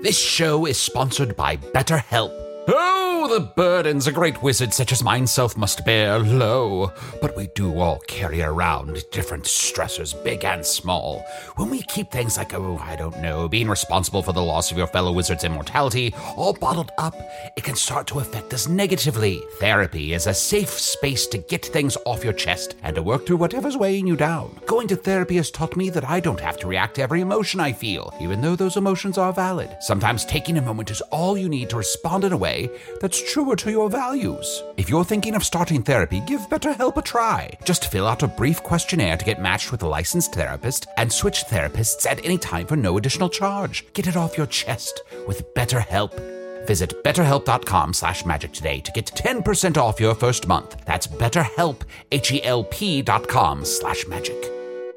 This show is sponsored by BetterHelp. Oh, the burdens a great wizard such as myself must bear, lo. But we do all carry around different stressors, big and small. When we keep things like, being responsible for the loss of your fellow wizard's immortality, all bottled up, it can start to affect us negatively. Therapy is a safe space to get things off your chest and to work through whatever's weighing you down. Going to therapy has taught me that I don't have to react to every emotion I feel, even though those emotions are valid. Sometimes taking a moment is all you need to respond in a way that's truer to your values. If you're thinking of starting therapy, give BetterHelp a try. Just fill out a brief questionnaire to get matched with a licensed therapist and switch therapists at any time for no additional charge. Get it off your chest with BetterHelp. Visit betterhelp.com/magic today to get 10% off your first month. That's BetterHelp, HELP.com/magic.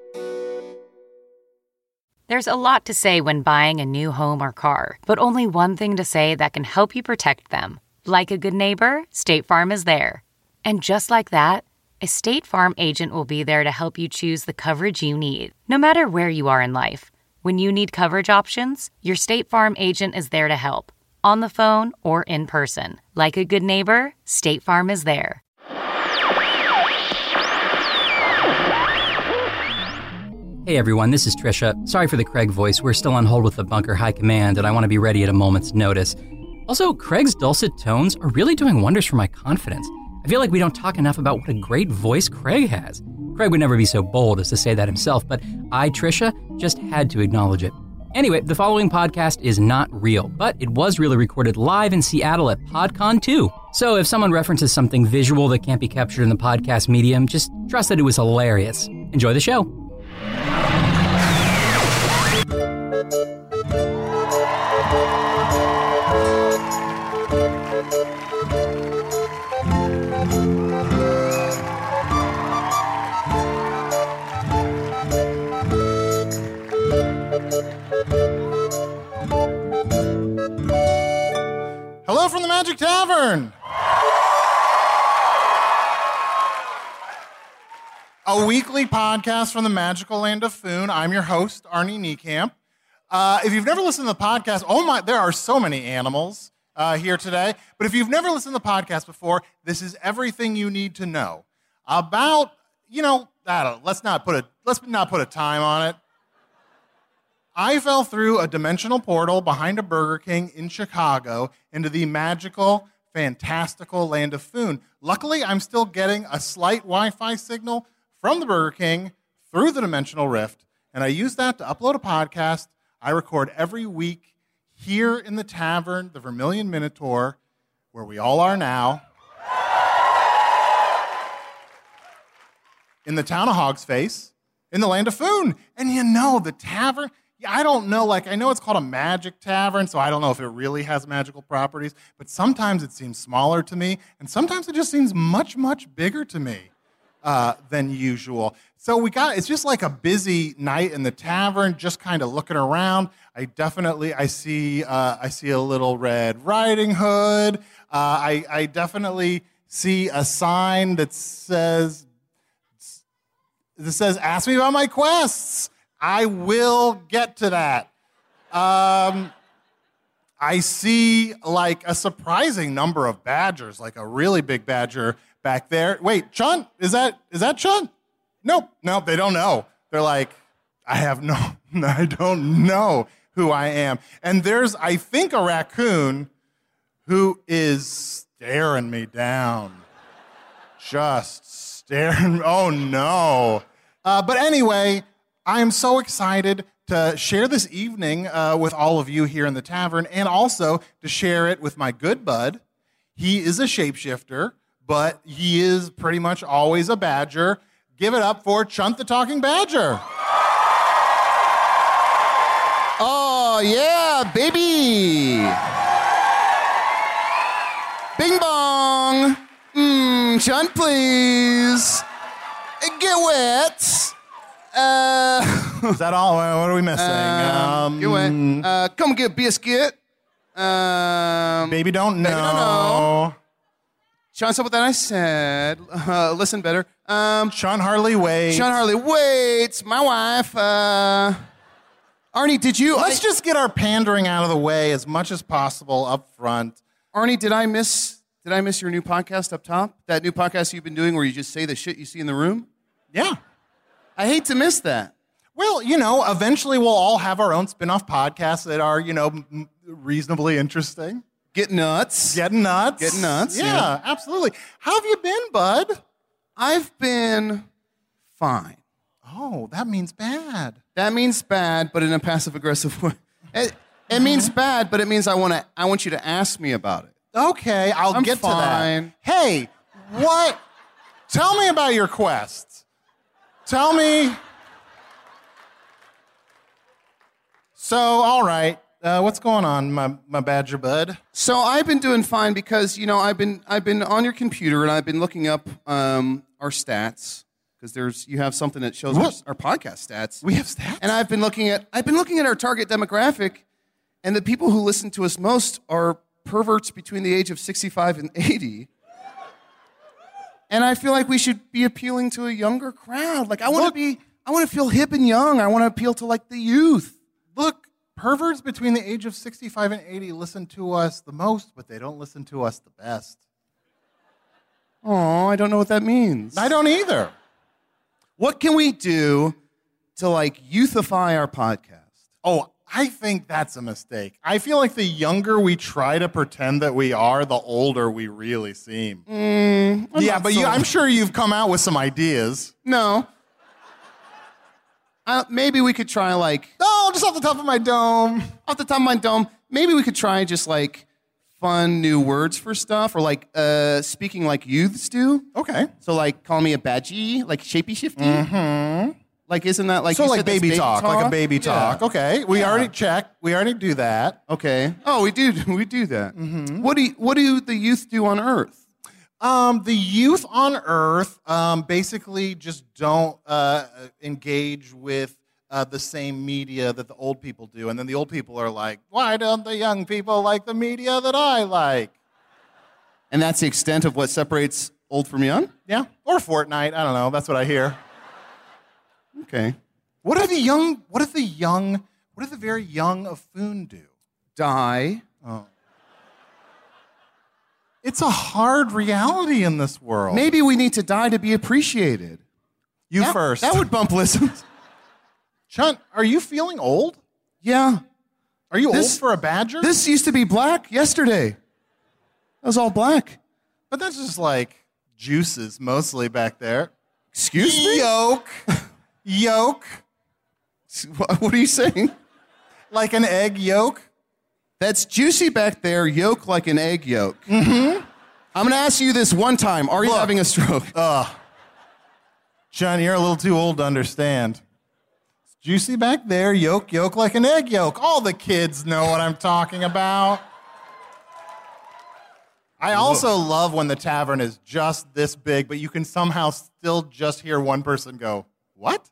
There's a lot to say when buying a new home or car, but only one thing to say that can help you protect them. Like a good neighbor, State Farm is there. And just like that, a State Farm agent will be there to help you choose the coverage you need, no matter where you are in life. When you need coverage options, your State Farm agent is there to help, on the phone or in person. Like a good neighbor, State Farm is there. Hey everyone, this is Trisha. Sorry for the Craig voice. We're still on hold with the Bunker High Command, and I want to be ready at a moment's notice. Also, Craig's dulcet tones are really doing wonders for my confidence. I feel like we don't talk enough about what a great voice Craig has. Craig would never be so bold as to say that himself, but I, Trisha, just had to acknowledge it. Anyway, the following podcast is not real, but it was really recorded live in Seattle at PodCon 2. So if someone references something visual that can't be captured in the podcast medium, just trust that it was hilarious. Enjoy the show. Hello from the Magic Tavern. A weekly podcast from the magical land of Foon. I'm your host, Arnie Niekamp. If you've never listened to the podcast, there are so many animals here today. But if you've never listened to the podcast before, this is everything you need to know about, let's not put a time on it. I fell through a dimensional portal behind a Burger King in Chicago into the magical, fantastical land of Foon. Luckily, I'm still getting a slight Wi-Fi signal from the Burger King through the dimensional rift, and I use that to upload a podcast I record every week here in the tavern, the Vermilion Minotaur, where we all are now, in the town of Hogsface, in the land of Foon. And the tavern, I don't know, I know it's called a magic tavern, so I don't know if it really has magical properties, but sometimes it seems smaller to me, and sometimes it just seems much, much bigger to me than usual. So it's just like a busy night in the tavern, just kind of looking around. I see a little Red Riding Hood. I definitely see a sign that says, ask me about my quests. I will get to that. I see a surprising number of badgers, like a really big badger back there. Wait, Chun? Is that Chun? Nope, they don't know. They're like, I don't know who I am. And there's, I think, a raccoon who is staring me down. Just staring, oh no. But anyway, I am so excited to share this evening with all of you here in the tavern, and also to share it with my good bud. He is a shapeshifter, but he is pretty much always a badger. Give it up for Chunt the Talking Badger. Oh, yeah, baby. Bing bong. Chunt, please. Get wet. Is that all? What are we missing? Get wet. Come get biscuit. Baby don't know. Sean, so what that I said. Listen better. Sean Harley waits. Sean Harley waits. My wife. Arnie, did you... Let's just get our pandering out of the way as much as possible up front. Arnie, did I miss your new podcast up top? That new podcast you've been doing where you just say the shit you see in the room? Yeah. I hate to miss that. Well, eventually we'll all have our own spin-off podcasts that are, reasonably interesting. Getting nuts. Getting nuts. Yeah, absolutely. How have you been, bud? I've been fine. Oh, that means bad. That means bad, but in a passive-aggressive way. It means bad, but it means I want you to ask me about it. Okay, I'll get fine. to that. Hey, what? Tell me about your quest. Tell me. So, all right. What's going on, my badger bud? So I've been doing fine because I've been on your computer and I've been looking up our stats because you have something that shows our podcast stats. We have stats, and I've been looking at our target demographic, and the people who listen to us most are perverts between the age of 65 and 80. And I feel like we should be appealing to a younger crowd. Like I want to feel hip and young. I want to appeal to like the youth. Look, perverts between the age of 65 and 80 listen to us the most, but they don't listen to us the best. Oh, I don't know what that means. I don't either. What can we do to like youthify our podcast? Oh, I think that's a mistake. I feel like the younger we try to pretend that we are, the older we really seem. I'm sure you've come out with some ideas. No. Maybe we could try just off the top of my dome. Off the top of my dome, maybe we could try just like fun new words for stuff, or like speaking like youths do. Okay. So like call me a badgie, like shapey shifty. Mm-hmm. Like isn't that like so like baby talk, like a baby talk? Yeah. Okay. We already checked. We already do that. Okay. Oh, we do that. Mm-hmm. What do the youth do on Earth? The youth on Earth basically just don't engage with the same media that the old people do. And then the old people are like, why don't the young people like the media that I like? And that's the extent of what separates old from young? Yeah. Or Fortnite. I don't know. That's what I hear. Okay. What do the very young of Foon do? Die. Oh. It's a hard reality in this world. Maybe we need to die to be appreciated. First. That would bump listens. Chunt, are you feeling old? Yeah. Are you old for a badger? This used to be black yesterday. That was all black. But that's just like juices mostly back there. Excuse me? Yolk. What are you saying? Like an egg yolk? That's juicy back there, yolk like an egg yolk. Mm-hmm. I'm going to ask you this one time. Are you having a stroke? John, you're a little too old to understand. It's juicy back there, yolk like an egg yolk. All the kids know what I'm talking about. I also love when the tavern is just this big, but you can somehow still just hear one person go, what?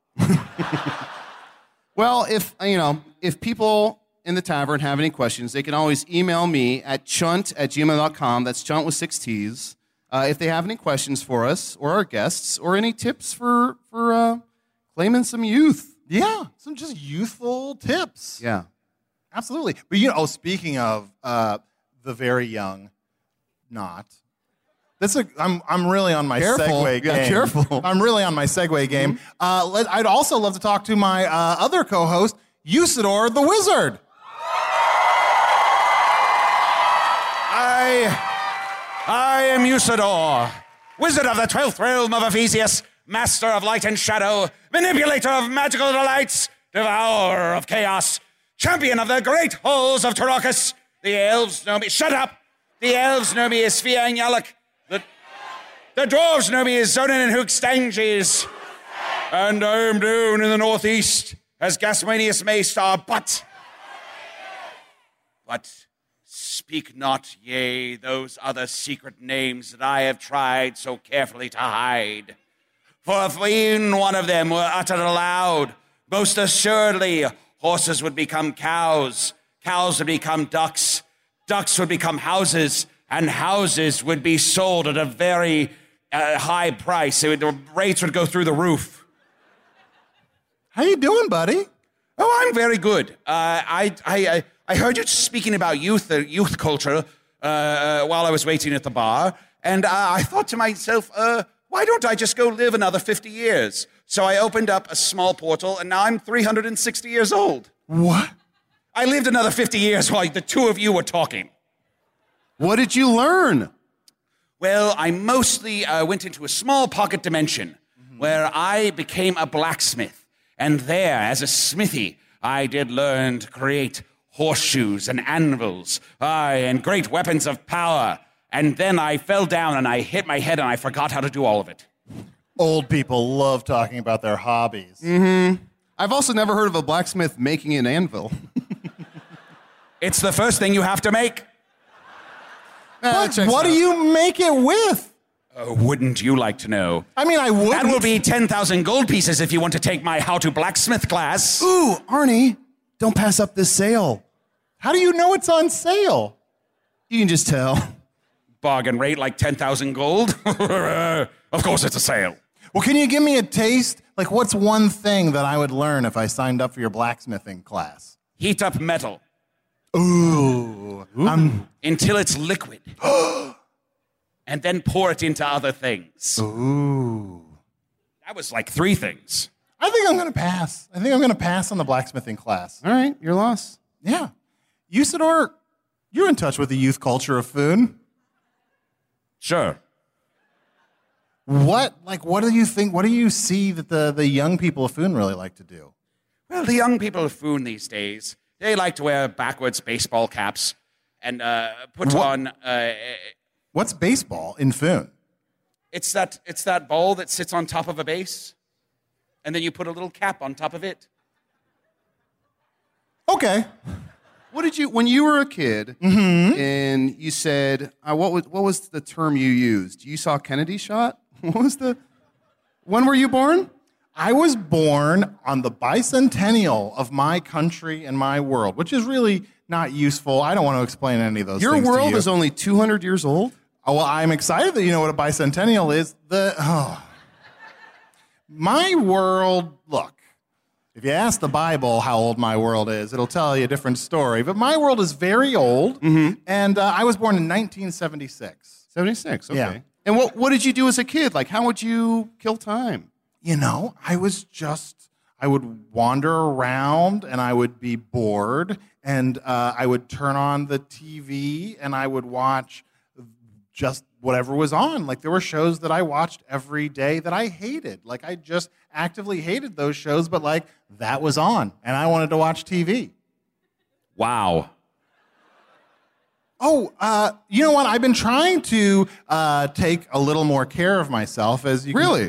Well, if people in the tavern have any questions, they can always email me at chunt@gmail.com. That's chunt with 6 T's. If they have any questions for us or our guests or any tips for claiming some youth. Yeah, some just youthful tips. Yeah. Absolutely. But speaking of the very young, not. I'm really on my segue game. Yeah, careful. I'm really on my segue game. Mm-hmm. I'd also love to talk to my other co-host, Usador the Wizard. I am Usador, wizard of the 12th realm of Ephesius, master of light and shadow, manipulator of magical delights, devourer of chaos, champion of the great halls of Tarakas. The elves know me. Shut up! The elves know me as Fiang Yalak. The dwarves know me as Zonin and Hookstanges. And I am down in the northeast as Gasmanius Maystar, but speak not, yea, those other secret names that I have tried so carefully to hide. For if even one of them were uttered aloud, most assuredly horses would become cows, cows would become ducks, ducks would become houses, and houses would be sold at a very high price. The rates would go through the roof. How you doing, buddy? Oh, I'm very good. I heard you speaking about youth culture while I was waiting at the bar, and I thought to myself, why don't I just go live another 50 years? So I opened up a small portal, and now I'm 360 years old. What? I lived another 50 years while the two of you were talking. What did you learn? Well, I mostly went into a small pocket dimension where I became a blacksmith. And there, as a smithy, I did learn to create horseshoes and anvils, and great weapons of power. And then I fell down and I hit my head and I forgot how to do all of it. Old people love talking about their hobbies. I've also never heard of a blacksmith making an anvil. It's the first thing you have to make. But what do you make it with? Wouldn't you like to know? I mean, I would. That will be 10,000 gold pieces if you want to take my How to Blacksmith class. Ooh, Arnie, don't pass up this sale. How do you know it's on sale? You can just tell. Bargain rate like 10,000 gold? Of course it's a sale. Well, can you give me a taste? Like, what's one thing that I would learn if I signed up for your blacksmithing class? Heat up metal Ooh. until it's liquid. And then pour it into other things. Ooh. That was like 3 things. I think I'm going to pass. I think I'm going to pass on the blacksmithing class. All right, your loss. Yeah. Usador, you're in touch with the youth culture of Foon. Sure. What do you think, what do you see that the young people of Foon really like to do? Well, the young people of Foon these days, they like to wear backwards baseball caps and put on... What's baseball in Foon? It's that ball that sits on top of a base, and then you put a little cap on top of it. Okay. What did you, when you were a kid, and you said, what was the term you used? You saw Kennedy shot? When were you born? I was born on the bicentennial of my country and my world, which is really not useful. I don't want to explain any of those Your things to world you. is only 200 years old? Oh, well, I'm excited that you know what a bicentennial is. My world, look, if you ask the Bible how old my world is, it'll tell you a different story. But my world is very old, and I was born in 1976. 76, okay. Yeah. And what did you do as a kid? Like, how would you kill time? You know, I would wander around and I would be bored and I would turn on the TV and I would watch just whatever was on. Like there were shows that I watched every day that I hated. Like I just actively hated those shows, but like that was on and I wanted to watch TV. Wow. Oh, you know what? I've been trying to take a little more care of myself as you Really?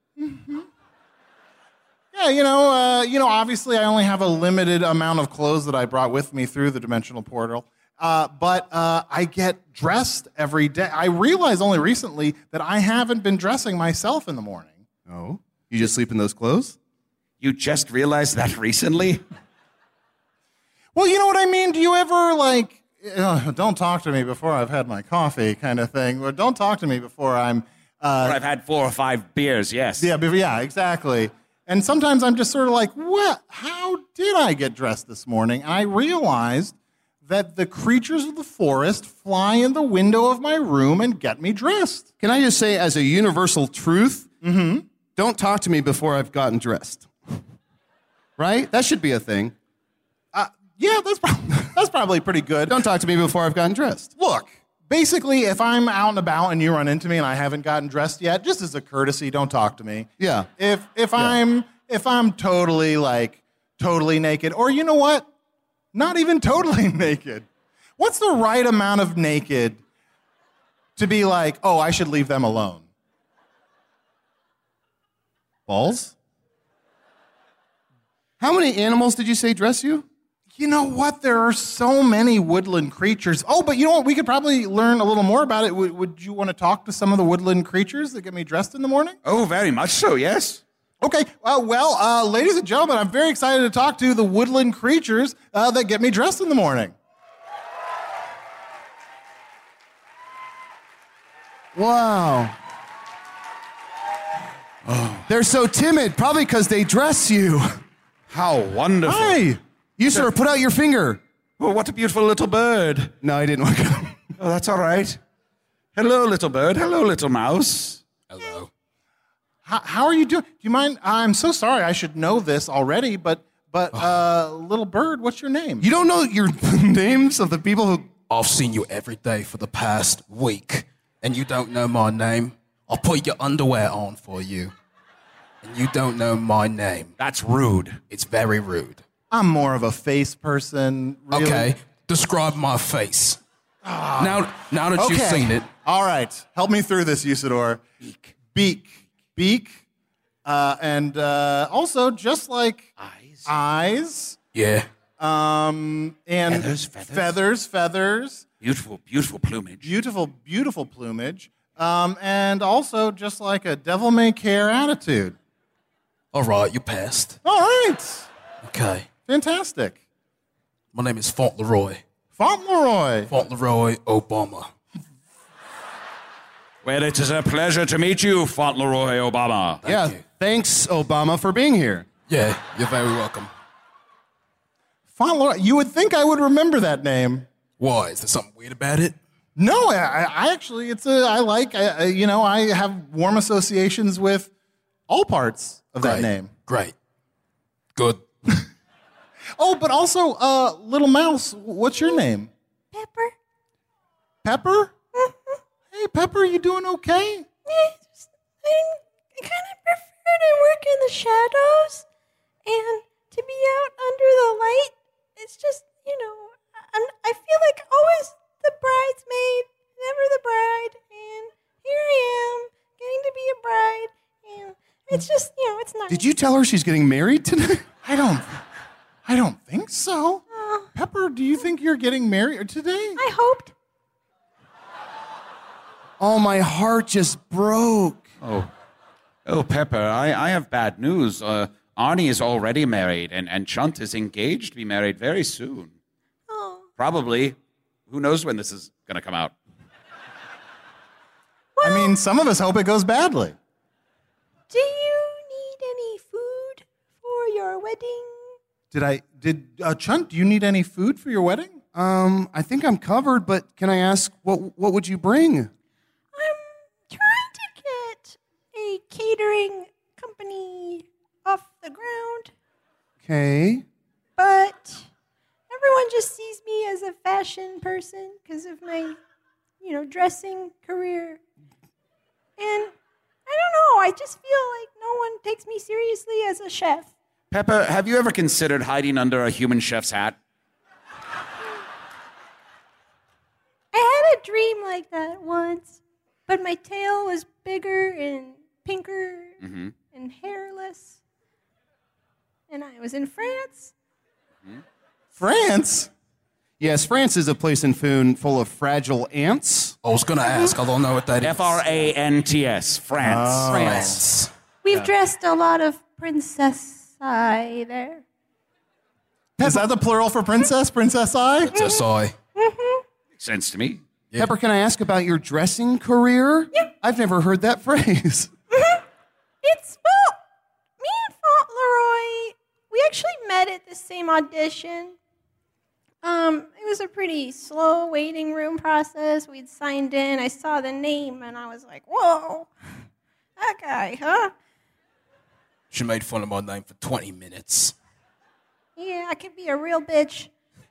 Yeah, obviously I only have a limited amount of clothes that I brought with me through the dimensional portal. But I get dressed every day. I realized only recently that I haven't been dressing myself in the morning. Oh? You just sleep in those clothes? You just realized that recently? Well, you know what I mean? Do you ever, like, don't talk to me before I've had my coffee kind of thing, or don't talk to me before I'm... Or I've had 4 or 5 beers, yes. Yeah, exactly. And sometimes I'm just sort of like, what? How did I get dressed this morning? And I realized that the creatures of the forest fly in the window of my room and get me dressed. Can I just say, as a universal truth, don't talk to me before I've gotten dressed. Right? That should be a thing. Yeah, that's probably pretty good. Don't talk to me before I've gotten dressed. Look, basically, if I'm out and about and you run into me and I haven't gotten dressed yet, just as a courtesy, don't talk to me. Yeah. If I'm totally naked, or you know what? Not even totally naked. What's the right amount of naked to be like, oh, I should leave them alone? Balls? How many animals did you say dress you? You know what? There are so many woodland creatures. Oh, but you know what? We could probably learn a little more about it. Would you want to talk to some of the woodland creatures that get me dressed in the morning? Oh, very much so, yes. Okay. Ladies and gentlemen, I'm very excited to talk to the woodland creatures that get me dressed in the morning. Wow. They're so timid, probably because they dress you. How wonderful. Hi. You, sir, put out your finger. Oh, what a beautiful little bird. No, I didn't want to. Oh, that's all right. Hello, little bird. Hello, little mouse. Hello. How are you doing? Do you mind? I'm so sorry. I should know this already, but little bird, what's your name? You don't know your names of the people who... I've seen you every day for the past week, and you don't know my name? I'll put your underwear on for you, and you don't know my name. That's rude. It's very rude. I'm more of a face person. Really. Okay, describe my face. Now that you've seen it. All right. Help me through this, Usador. Beak. And also just like eyes. Yeah. And feathers. Beautiful plumage. Beautiful plumage. And also just like a devil-may-care attitude. All right, you passed. All right. Okay. Fantastic. My name is Fauntleroy. Fauntleroy. Fauntleroy Obama. Well, it is a pleasure to meet you, Fauntleroy Obama. Yeah, you. thanks, Obama, for being here. Yeah, you're very welcome. Fauntleroy. You would think I would remember that name. Why? Is there something weird about it? No, I actually, I have warm associations with all parts of that name. Great. Good. Oh, but also, little mouse, what's your name? Pepper. Pepper? Hey, Pepper, you doing okay? I kind of prefer to work in the shadows and to be out under the light. It's just, I feel like always the bridesmaid, never the bride, and here I am, getting to be a bride, and it's just, it's nice. Did you tell her she's getting married tonight? I don't think so. Pepper, do you think you're getting married today? I hoped. Oh, my heart just broke. Oh, Pepper, I have bad news. Arnie is already married, and Chunt is engaged to be married very soon. Oh. Probably. Who knows when this is going to come out? I mean, some of us hope it goes badly. Do you need any food for your wedding? Chunt, do you need any food for your wedding? I think I'm covered, but can I ask, what would you bring? I'm trying to get a catering company off the ground, Okay. but everyone just sees me as a fashion person because of my, dressing career. And I don't know, I just feel like no one takes me seriously as a chef. Pepper, have you ever considered hiding under a human chef's hat? I had a dream like that once, but my tail was bigger and pinker and hairless. And I was in France. France? Yes, France is a place in Foon full of fragile ants. I was going to ask. I don't know what that is. Frants, France. France. We've dressed a lot of princess-I there. Is that the plural for princess? Princess-I? It's SI. Makes sense to me. Yeah. Pepper, can I ask about your dressing career? Yeah. I've never heard that phrase. It's, me and Fauntleroy, we actually met at the same audition. It was a pretty slow waiting room process. We'd signed in. I saw the name, and I was like, whoa, that guy, huh? She made fun of my name for 20 minutes. Yeah, I could be a real bitch.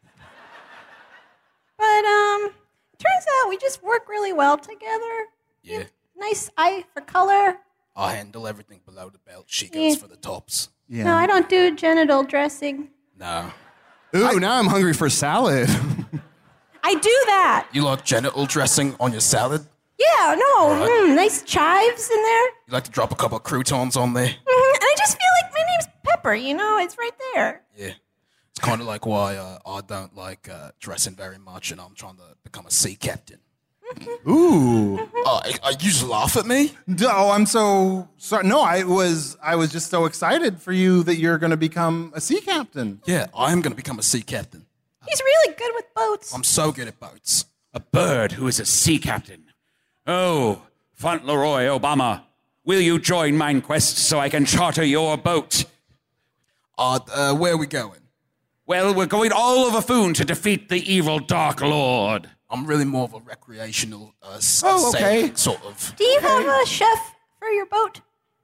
But, it turns out we just work really well together. Yeah. Nice eye for color. I handle everything below the belt. She goes for the tops. Yeah. No, I don't do genital dressing. No. Ooh, now I'm hungry for salad. I do that. You like genital dressing on your salad? Yeah, no, Right. nice chives in there. You like to drop a couple of croutons on there? And I just feel like my name's Pepper, it's right there. Yeah. It's kind of like why I don't like dressing very much, and I'm trying to become a sea captain. Ooh. You just laugh at me? Oh, I'm so sorry. No, I was just so excited for you that you're going to become a sea captain. Yeah, I am going to become a sea captain. He's really good with boats. I'm so good at boats. A bird who is a sea captain. Oh, Fauntleroy Obama, will you join mine quest so I can charter your boat? Where are we going? Well, we're going all over Foon to defeat the evil Dark Lord. I'm really more of a recreational okay. sailing sort of. Do you have a chef for your boat?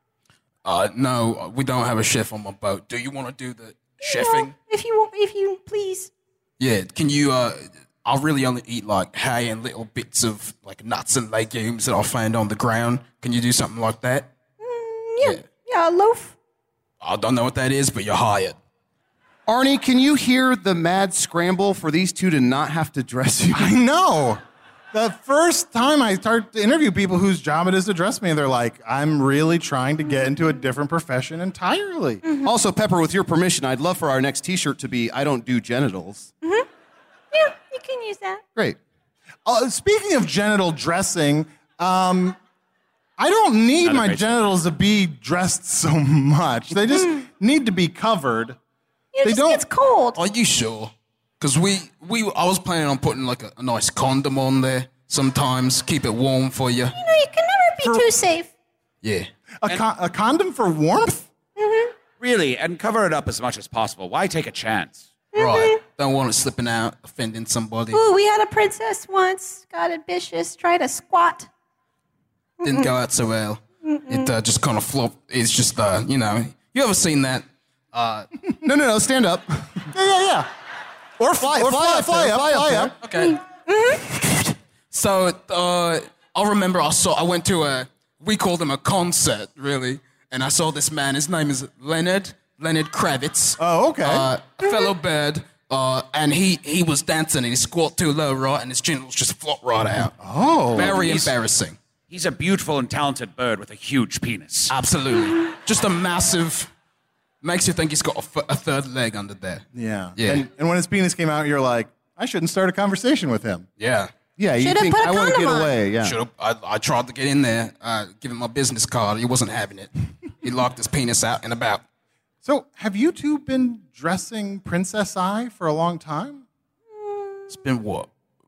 No, we don't have a chef on my boat. Do you want to do the No, chefing? if you please. Yeah, can you, I really only eat like hay and little bits of like nuts and legumes that I find on the ground. Can you do something like that? Yeah, a loaf. I don't know what that is, but you're hired. Arnie, can you hear the mad scramble for these two to not have to dress you? I know. The first time I start to interview people whose job it is to dress me, they're like, I'm really trying to get into a different profession entirely. Mm-hmm. Also, Pepper, with your permission, I'd love for our next T-shirt to be "I don't do genitals." Mm-hmm. Yeah, you can use that. Great. Speaking of genital dressing, I don't need Not a my great genitals to be dressed so much. They just need to be covered. It They just don't- gets cold. Are you sure? Because I was planning on putting like a nice condom on there sometimes, keep it warm for you. You know, you can never be too safe. Yeah. A condom for warmth? Really, and cover it up as much as possible. Why take a chance? Right. Don't want it slipping out, offending somebody. Ooh, we had a princess once, got ambitious, tried to squat. Didn't go out so well. It just kind of flopped. It's just, you ever seen that? No, stand up. Yeah. Or fly up. Okay. So, I remember I went to we called him a concert, really, and I saw this man. His name is Leonard Kravitz. Oh, okay. A fellow bird, and he was dancing and he squat too low, right, and his genitals just flopped right out. Oh. Very embarrassing. He's a beautiful and talented bird with a huge penis. Absolutely. Just a massive, makes you think he's got a third leg under there. Yeah. Yeah. And when his penis came out, you're like, I shouldn't start a conversation with him. Yeah. Yeah, you Should've think put a I want to condom get on. away? Yeah. Should have. I tried to get in there, give him my business card. He wasn't having it. He locked his penis out and about. So, have you two been dressing Princess I for a long time? It's been what,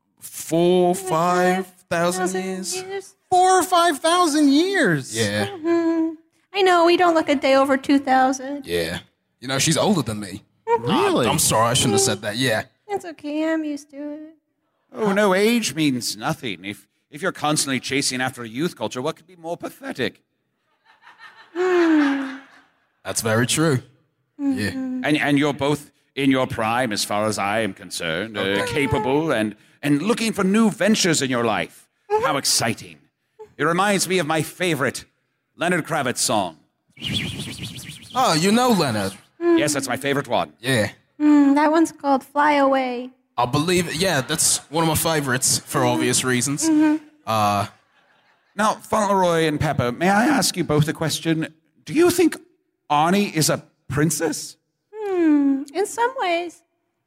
4,000-5,000 years? 4,000 or 5,000 years. Yeah, I know, we don't look a day over 2,000. yeah. You know, she's older than me. Really? I'm sorry, I shouldn't have said that. Yeah. It's okay, I'm used to it. Oh, no, age means nothing. If you're constantly chasing after a youth culture, what could be more pathetic? That's very true. Yeah. And you're both in your prime, as far as I am concerned, capable and looking for new ventures in your life. How exciting. It reminds me of my favorite Leonard Kravitz song. Oh, you know Leonard. Yes, that's my favorite one. Yeah. That one's called Fly Away. I believe it. Yeah, that's one of my favorites for obvious reasons. Now, Fauntleroy and Pepper, may I ask you both a question? Do you think Arnie is a princess? In some ways.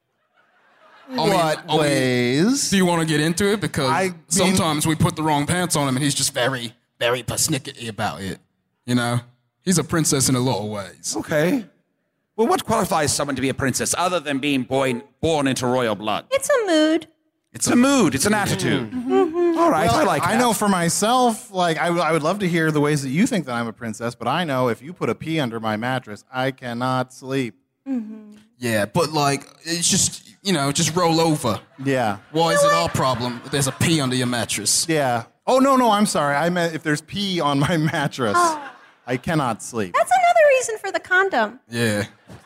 What ways? Do you want to get into it? Because I mean- sometimes we put the wrong pants on him and he's just very, very persnickety about it. You know? He's a princess in a lot of ways. Okay. Well, what qualifies someone to be a princess other than being born into royal blood? It's a mood. It's a mood. It's an attitude. All right, I like that. I know for myself, like, I would love to hear the ways that you think that I'm a princess, but I know if you put a pea under my mattress, I cannot sleep. Yeah, but like, it's just, just roll over. Yeah. Why is it our problem that there's a pee under your mattress? Yeah. Oh, no, I'm sorry. I meant if there's pee on my mattress, I cannot sleep. That's another reason for the condom. Yeah.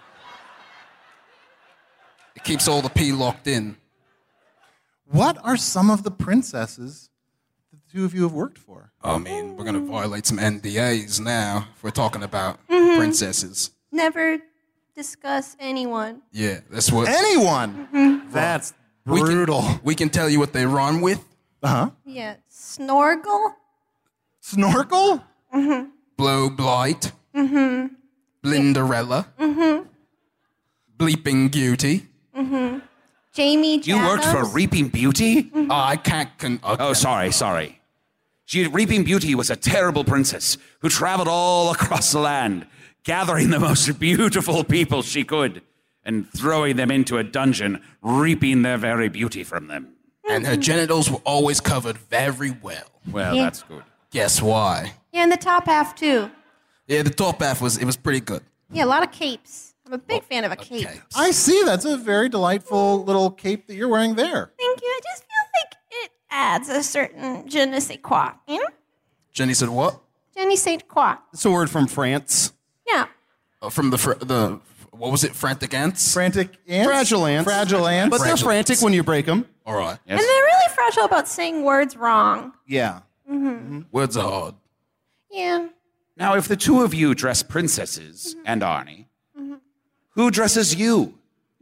It keeps all the pee locked in. What are some of the princesses that the two of you have worked for? I mean, we're going to violate some NDAs now if we're talking about princesses. Never discuss anyone. Yeah, that's what... Anyone? That's brutal. We can tell you what they rhyme with. Yeah. Snorgle? Snorkel? Blow Blight. Blinderella. Bleeping Beauty. Jamie You worked for Janos? Reaping Beauty? I can't... Oh, sorry. Reaping Beauty was a terrible princess who traveled all across the land, gathering the most beautiful people she could and throwing them into a dungeon, reaping their very beauty from them. And her genitals were always covered very well. Well, Yeah. that's good. Guess why? Yeah, and the top half, too. Yeah, the top half was pretty good. Yeah, a lot of capes. I'm a big fan of a cape. I see. That's a very delightful little cape that you're wearing there. Thank you. I just feel like it adds a certain je ne sais quoi. You know? Jenny said what? Je ne sais quoi. It's a word from France. Yeah. From the what was it? Frantic ants? Frantic ants? Fragile ants. Fragile ants. But they're frantic when you break them. All right. And they're really fragile about saying words wrong. Yeah. Words are hard. Yeah. Now, if the two of you dress princesses and Arnie, who dresses you?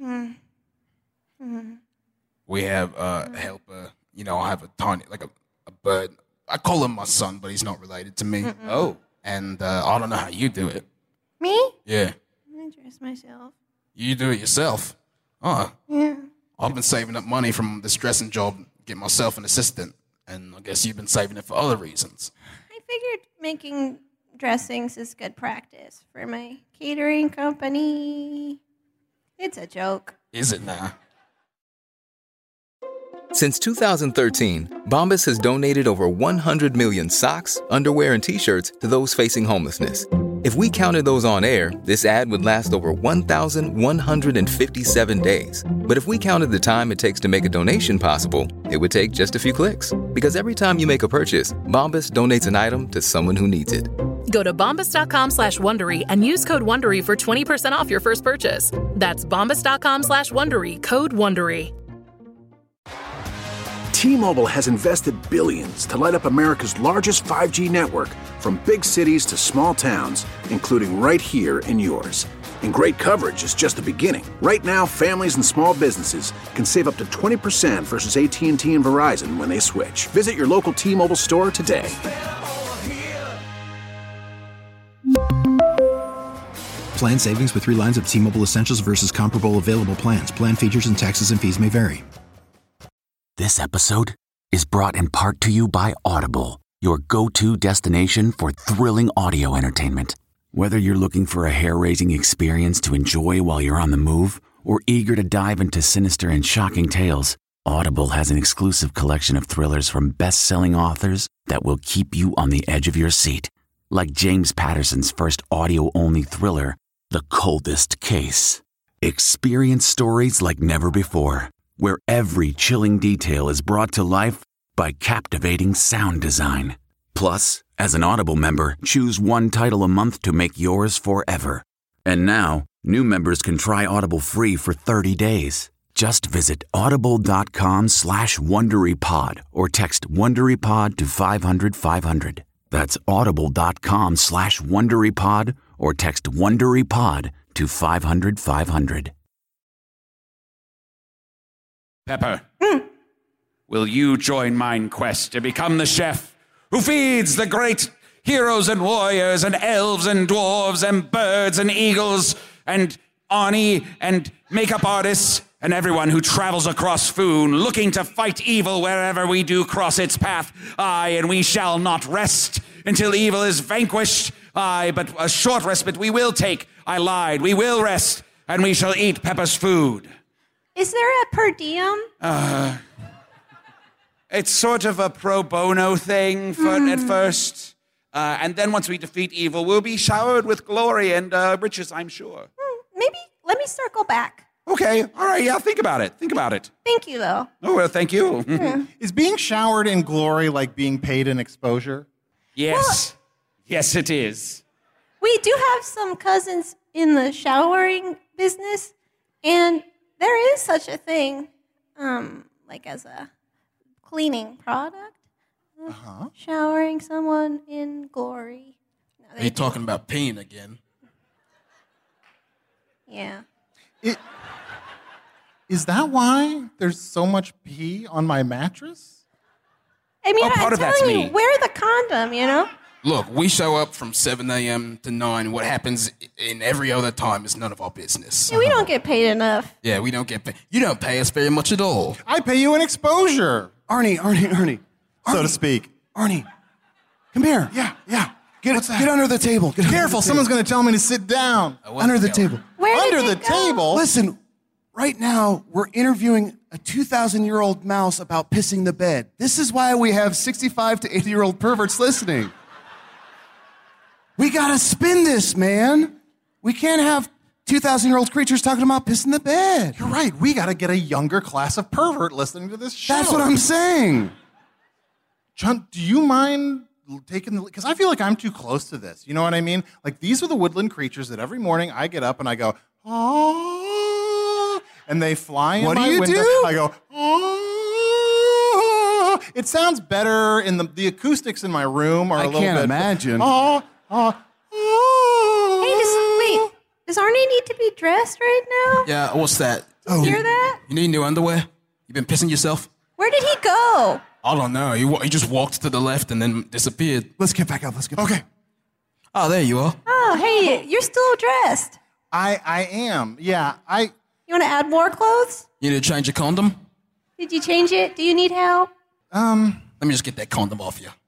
We have a helper. I have a tiny, like a bird. I call him my son, but he's not related to me. Oh. And I don't know how you do it. Me? Yeah. I dress myself. You do it yourself. Oh. Yeah. I've been saving up money from this dressing job to get myself an assistant. And I guess you've been saving it for other reasons. I figured making dressings is good practice for my catering company. It's a joke. Is it now? Since 2013, Bombas has donated over 100 million socks, underwear, and T-shirts to those facing homelessness. If we counted those on air, this ad would last over 1,157 days. But if we counted the time it takes to make a donation possible, it would take just a few clicks. Because every time you make a purchase, Bombas donates an item to someone who needs it. Go to bombas.com/Wondery and use code Wondery for 20% off your first purchase. That's bombas.com/Wondery, code Wondery. T-Mobile has invested billions to light up America's largest 5G network, from big cities to small towns, including right here in yours. And great coverage is just the beginning. Right now, families and small businesses can save up to 20% versus AT&T and Verizon when they switch. Visit your local T-Mobile store today. Plan savings with 3 lines of T-Mobile Essentials versus comparable available plans. Plan features and taxes and fees may vary. This episode is brought in part to you by Audible, your go-to destination for thrilling audio entertainment. Whether you're looking for a hair-raising experience to enjoy while you're on the move, or eager to dive into sinister and shocking tales, Audible has an exclusive collection of thrillers from best-selling authors that will keep you on the edge of your seat. Like James Patterson's first audio-only thriller, The Coldest Case. Experience stories like never before, where every chilling detail is brought to life by captivating sound design. Plus, as an Audible member, choose one title a month to make yours forever. And now, new members can try Audible free for 30 days. Just visit audible.com/WonderyPod or text WonderyPod to 500-500. That's audible.com/WonderyPod or text WonderyPod to 500-500. Pepper, will you join mine quest to become the chef who feeds the great heroes and warriors and elves and dwarves and birds and eagles and Arnie and makeup artists and everyone who travels across Foon looking to fight evil wherever we do cross its path? Aye, and we shall not rest until evil is vanquished. Aye, but a short respite we will take. I lied. We will rest, and we shall eat Pepper's food. Is there a per diem? It's sort of a pro bono thing at first. And then once we defeat evil, we'll be showered with glory and riches, I'm sure. Maybe let me circle back. Okay, all right, yeah, think about it. Thank you, though. Oh, well, thank you. Is being showered in glory like being paid in exposure? Yes. Yes, it is. We do have some cousins in the showering business, and there is such a thing, like as a cleaning product. Showering someone in glory. Are you talking about peeing again? Yeah. Is that why there's so much pee on my mattress? I mean, part I'm of that's telling you, me. wear the condom, you know? Look, we show up from 7 a.m. to 9. What happens in every other time is none of our business. Yeah, we don't get paid enough. Yeah, we don't get paid. You don't pay us very much at all. I pay you in exposure. Arnie. So to speak. Arnie, come here. Yeah. Get under the table. Careful, someone's going to tell me to sit down. Under the table. Where did Under they the go? table? Listen, right now we're interviewing a 2,000-year-old mouse about pissing the bed. This is why we have 65 to 80-year-old perverts listening. We gotta spin this, man. We can't have 2,000-year-old creatures talking about pissing the bed. You're right. We got to get a younger class of pervert listening to this show. That's what I'm saying. John, do you mind taking the... Because I feel like I'm too close to this. You know what I mean? Like, these are the woodland creatures that every morning I get up and I go, oh, and they fly in my window. What do you do? I go, oh. It sounds better in the acoustics in my room are a little bit... I can't imagine. Oh. Hey, wait. Does Arnie need to be dressed right now? Yeah, what's that? Did you hear that? You need new underwear? You been pissing yourself? Where did he go? I don't know. He just walked to the left and then disappeared. Let's get back up. Okay. Oh, there you are. Oh, hey, you're still dressed. I am. Yeah, You want to add more clothes? You need to change your condom? Did you change it? Do you need help? Let me just get that condom off you.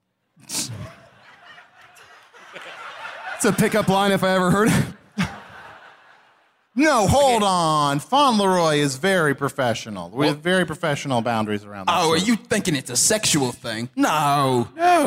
It's a pickup line if I ever heard it. No, hold on. Fauntleroy is very professional. We have very professional boundaries around this. Oh, are you thinking it's a sexual thing? No.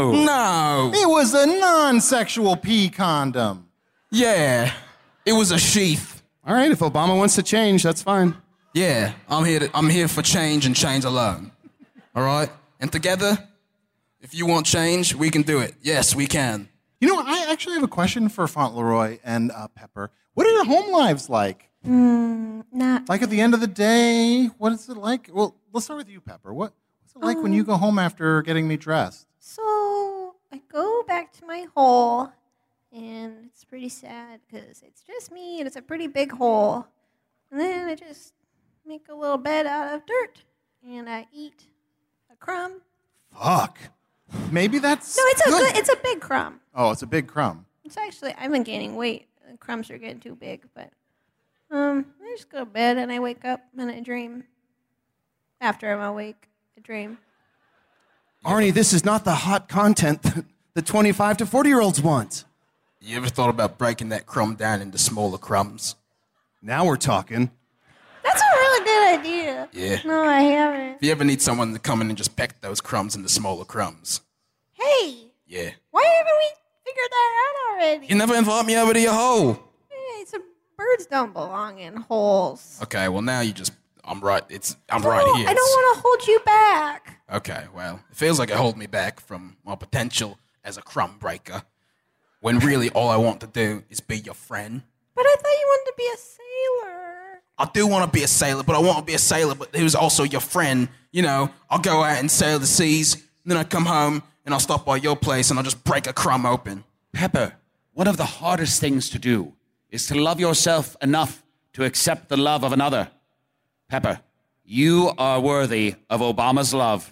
It was a non-sexual pee condom. Yeah, it was a sheath. All right, if Obama wants to change, that's fine. Yeah, I'm here for change and change alone. All right? And together, if you want change, we can do it. Yes, we can. You know, I actually have a question for Fauntleroy and Pepper. What are your home lives like? Not. Like at the end of the day, what is it like? Well, let's start with you, Pepper. What's it like when you go home after getting me dressed? So I go back to my hole, and it's pretty sad because it's just me, and it's a pretty big hole. And then I just make a little bed out of dirt, and I eat a crumb. Fuck. Maybe that's No, it's good. it's a big crumb. Oh, it's a big crumb. It's actually, I've been gaining weight. The crumbs are getting too big, but I just go to bed and I wake up and I dream. After I'm awake, I dream. Arnie, this is not the hot content that the 25 to 40-year-olds want. You ever thought about breaking that crumb down into smaller crumbs? Now we're talking. That's a really good idea. Yeah. No, I haven't. If you ever need someone to come in and just peck those crumbs into smaller crumbs. Hey, Yeah. why haven't we figured that out already? You never invite me over to your hole. Hey, birds don't belong in holes. Okay, well now I'm right here. I don't want to hold you back. Okay, well, it feels like it holds me back from my potential as a crumb breaker. When really all I want to do is be your friend. But I thought you wanted to be a sailor. I do want to be a sailor, but I want to be a sailor, but who's also your friend. You know, I'll go out and sail the seas, and then I come home, and I'll stop by your place, and I'll just break a crumb open. Pepper, one of the hardest things to do is to love yourself enough to accept the love of another. Pepper, you are worthy of Obama's love.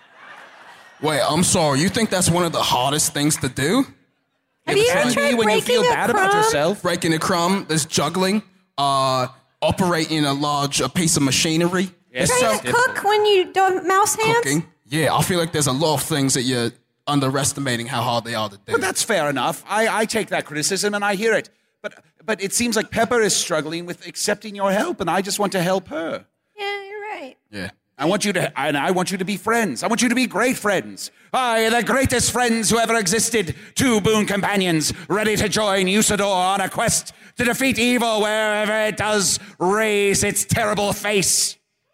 Wait, I'm sorry. You think that's one of the hardest things to do? Have you ever tried when you feel breaking a bad about crumb? yourself? Breaking a crumb, there's juggling, operating a piece of machinery. Yes. There's Trying to cook when you don't mouse hands? cooking. Yeah, I feel like there's a lot of things that you're underestimating how hard they are to do. But that's fair enough. I take that criticism and I hear it. But it seems like Pepper is struggling with accepting your help, and I just want to help her. Yeah, you're right. Yeah. I want you to be friends. I want you to be great friends. Aye, the greatest friends who ever existed. Two boon companions ready to join Usador on a quest to defeat evil wherever it does raise its terrible face.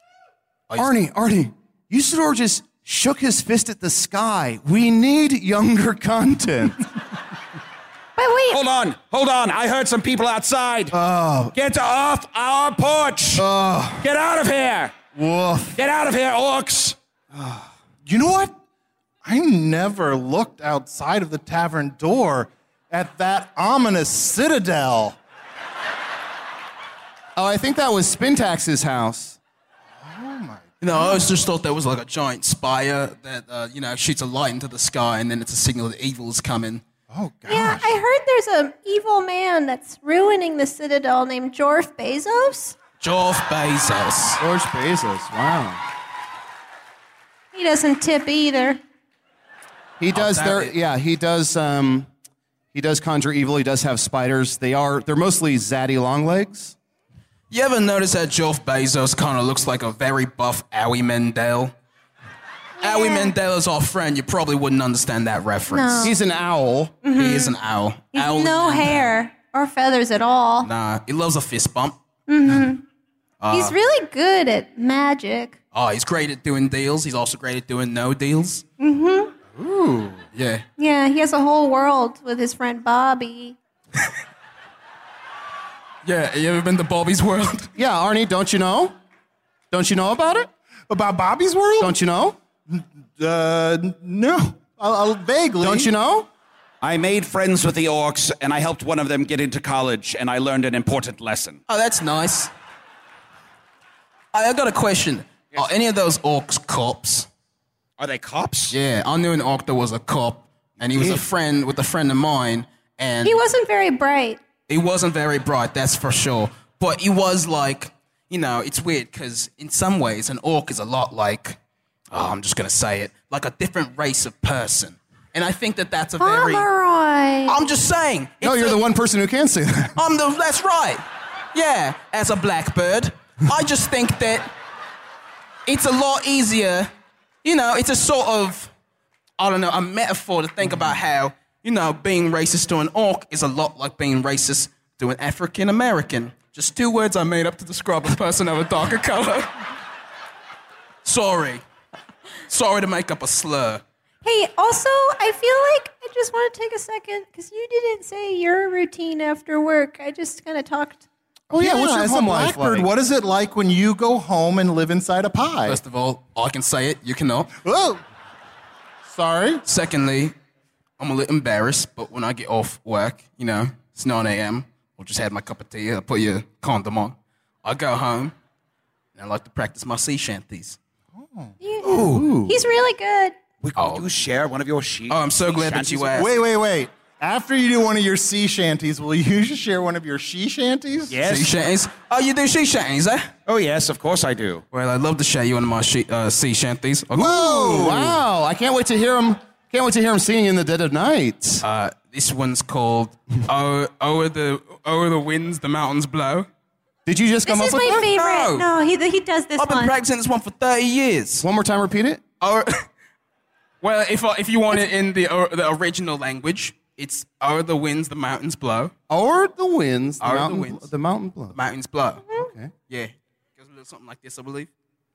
Arnie, Usador just shook his fist at the sky. We need younger content. But wait. Hold on. I heard some people outside. Oh. Get off our porch. Oh. Get out of here. Woof. Get out of here, orcs. You know what? I never looked outside of the tavern door at that ominous citadel. Oh, I think that was Spintax's house. Oh my. You know, I always just thought that was like a giant spire that, shoots a light into the sky, and then it's a signal that evil's coming. Oh, gosh. Yeah, I heard there's an evil man that's ruining the citadel named Jeff Bezos. Jeff Bezos. George Bezos, wow. He doesn't tip either. He does he does conjure evil. He does have spiders. They're mostly zaddy long legs. You ever notice that Jeff Bezos kind of looks like a very buff Howie Mandel? Yeah. Howie Mandel is our friend. You probably wouldn't understand that reference. No. He's an owl. Mm-hmm. He is an owl. He's no hair. or feathers at all. Nah, he loves a fist bump. He's really good at magic. Oh, he's great at doing deals. He's also great at doing no deals. Ooh. Yeah. Yeah, he has a whole world with his friend Bobby. Yeah, you ever been to Bobby's World? Yeah, Arnie, don't you know? Don't you know about it? About Bobby's World? Don't you know? No. I'll vaguely. Don't you know? I made friends with the orcs, and I helped one of them get into college, and I learned an important lesson. Oh, that's nice. I got a question. Are any of those orcs cops? Are they cops? Yeah, I knew an orc that was a cop, and he was a friend with a friend of mine, and He wasn't very bright. he wasn't very bright, that's for sure. But he was like, you know, it's weird because in some ways an orc is a lot like, I'm just going to say it, like a different race of person. And I think that that's a very... Pomeroy. I'm just saying. No, you're the one person who can say that. That's right. Yeah, as a blackbird. I just think that it's a lot easier, you know, it's a sort of, I don't know, a metaphor to think about how, you know, being racist to an orc is a lot like being racist to an African American. Just 2 words I made up to describe a person of a darker color. Sorry to make up a slur. Hey, also, I feel like I just want to take a second because you didn't say your routine after work. I just kind of talked. Oh, yeah, what's your as home a life blackbird, like? what is it like when you go home and live inside a pie? First of all, I can say it, you cannot. Oh, sorry. Secondly, I'm a little embarrassed, but when I get off work, you know, it's 9 a.m., I'll just have my cup of tea, I put your condom on. I go home, and I like to practice my sea shanties. He's really good. Would you share one of your sheets? Oh, I'm so glad that you asked. Wait. After you do one of your sea shanties, will you share one of your she shanties? Yes. Sea shanties? Oh, you do sea shanties, eh? Oh, yes, of course I do. Well, I'd love to share you one of my sea shanties. Okay. Whoa! Wow! I can't wait to hear him. Can't wait to hear him singing in the dead of night. This one's called "O'er the Winds, the Mountains Blow." Did you just come This up is with my that? favorite. No, he does this I've been one. practicing this one for 30 years. One more time, repeat it. Well, if you want it in the original language, it's "O'er the winds, the mountains blow." O'er the winds, the O'er the mountain, winds. the mountain blow. Mountains blow. Okay. Yeah. Goes a little something like this, I believe.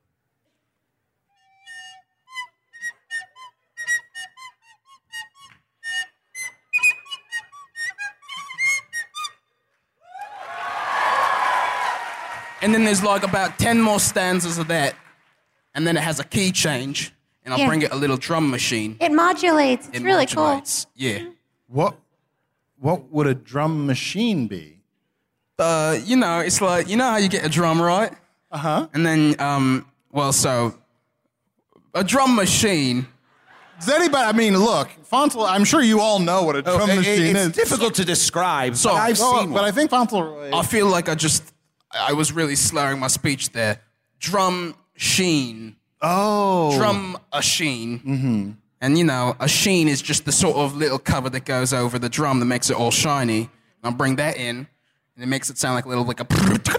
And then there's like about 10 more stanzas of that. And then it has a key change. And I'll Yeah. bring it a little drum machine. It modulates. It's It really modulates. Yeah. What would a drum machine be? You know, it's like, you know how you get a drum, right? Uh-huh. And then, so a drum machine. Does anybody, I mean, look, Fontel, I'm sure you all know what a drum machine It's is. difficult to describe, So- but I've seen But one. I think Fontel... I feel like I was really slurring my speech there. Drum sheen. Oh. Drum a sheen. Mm-hmm. And, you know, a sheen is just the sort of little cover that goes over the drum that makes it all shiny. And I'll bring that in, and it makes it sound like a little, like a...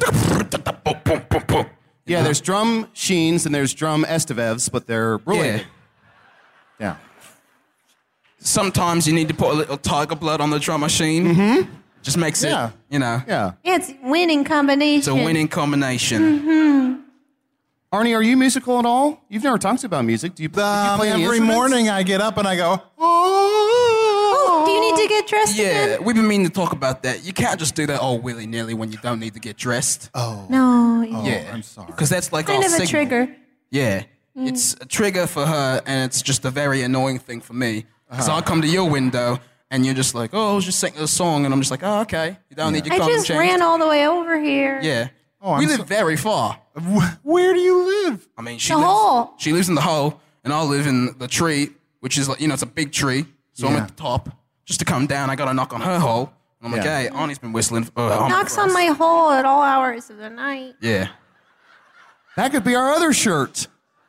Yeah, there's drum sheens and there's drum Estevez, but they're related. Yeah. Yeah. Sometimes you need to put a little tiger blood on the drum machine. Mm-hmm. Just makes it, Yeah. you know, Yeah. Yeah, it's winning combination. it's a winning combination. Arnie, are you musical at all? You've never talked about music. Do you play any Every instruments? morning I get up and I go, Oh, do you need to get dressed Yeah, again? we've been meaning to talk about that. You can't just do that all willy-nilly when you don't need to get dressed. No. Yeah. I'm sorry. Because that's like Kind our of a signal. trigger. Yeah. It's a trigger for her, and it's just a very annoying thing for me. Because I come to your window, and you're just like, oh, I was just singing a song, and I'm just like, oh, okay. You don't need your I condom just changed. ran all the way over here. Yeah. Oh, we I'm live very far. Where do you live? I mean, The hole. She lives in the hole, and I live in the tree, which is like, you know, it's a big tree. So I'm Yeah. at the top. Just to come down, I got to knock on her hole. And I'm like, Yeah. hey, Arnie's been whistling. Knocks on my hole at all hours of the night. Yeah. That could be our other shirt.